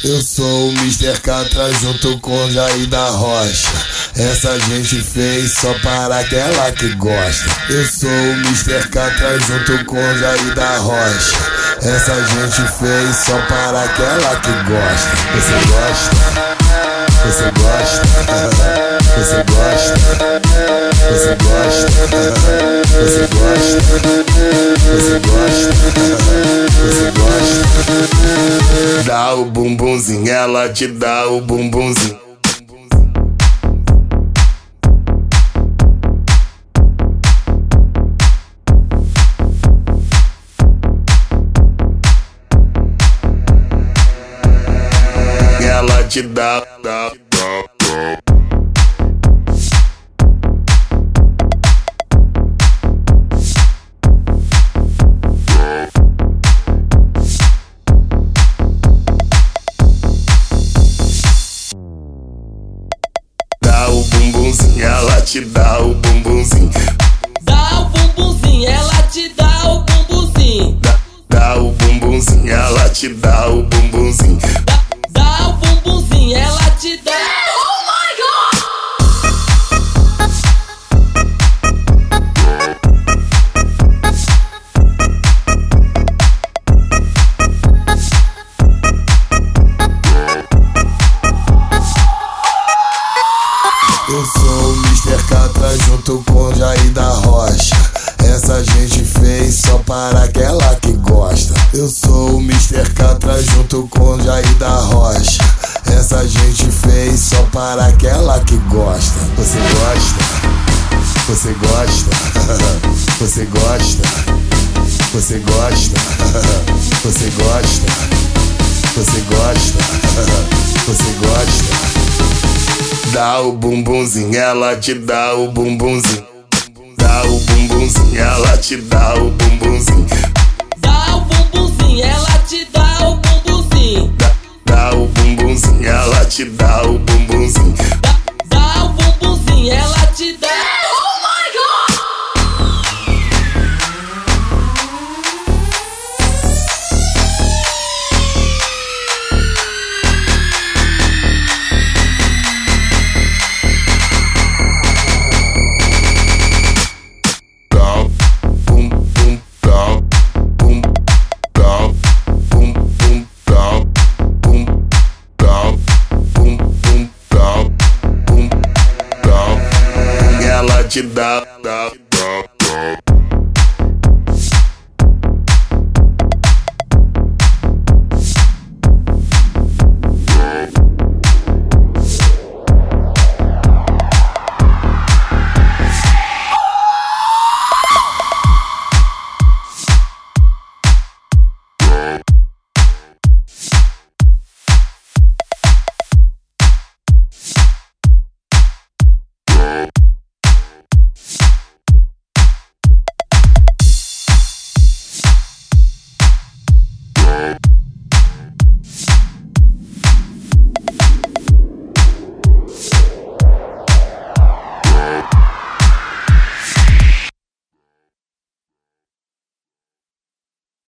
Eu sou o Mr. Catra junto com Jair da Rocha. Essa gente fez só para aquela que gosta. Eu sou o Mr. Catra junto com Jair da Rocha. Essa gente fez só para aquela que gosta. Você gosta? Você gosta? Você gosta? Você gosta? Você gosta? Você gosta? Você gosta? Dá o bumbumzinho, ela te dá o bumbumzinho. Ela te dá. O bumbumzinho, ela te dá o bumbumzinho. Dá o bumbumzinho, ela te dá o bumbumzinho. Dá o bumbumzinho, ela te dá o bumbumzinho. Dá o bumbumzinho, ela te dá. Oh my God! Eu sou o Mr. Catra junto com Jair da Rocha. Essa gente fez só para aquela que gosta. Eu sou o Mr. Catra junto com Jair da Rocha. Essa gente fez só para aquela que gosta. Você gosta? Você gosta? Você gosta? Você gosta? Você gosta? Você gosta? Você gosta? Dá o bumbumzinho, ela te dá o bumbumzinho. Dá o bumbumzinho, ela te dá o bumbumzinho. Dá o bumbumzinho, ela te dá o bumbumzinho. Dá o bumbumzinho, ela te dá o bumbumzinho. Dá o bumbumzinho, ela te dá. Oh my God! Te dá.